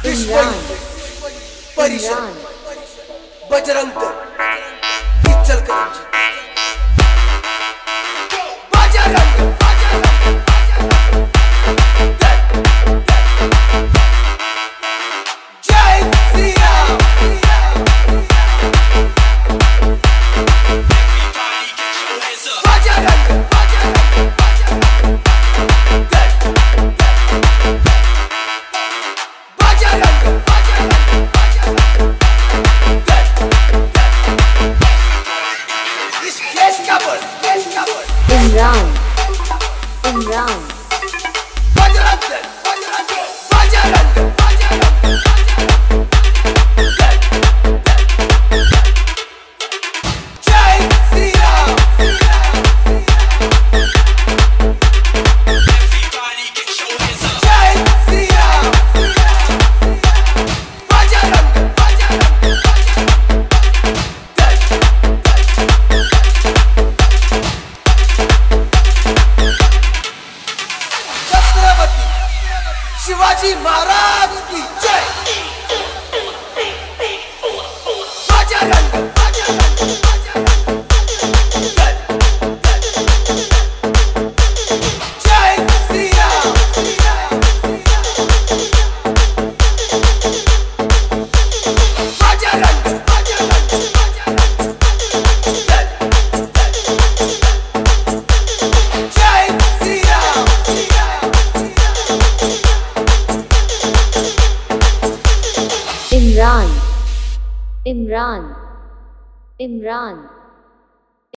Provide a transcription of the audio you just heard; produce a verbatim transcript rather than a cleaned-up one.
इमरान परिषद इमरान बजरंग दल इचलकरंजी बजरंग जय श्री राम बजरंग इमरान इमरान बजरंग बजरंग जय श्री राम जय श्री राम बजरंग छत्रपति शिवाजी महाराज की जय बजरंग जय श्री राम बजरंग जय श्री राम इमरान इमरान इमरान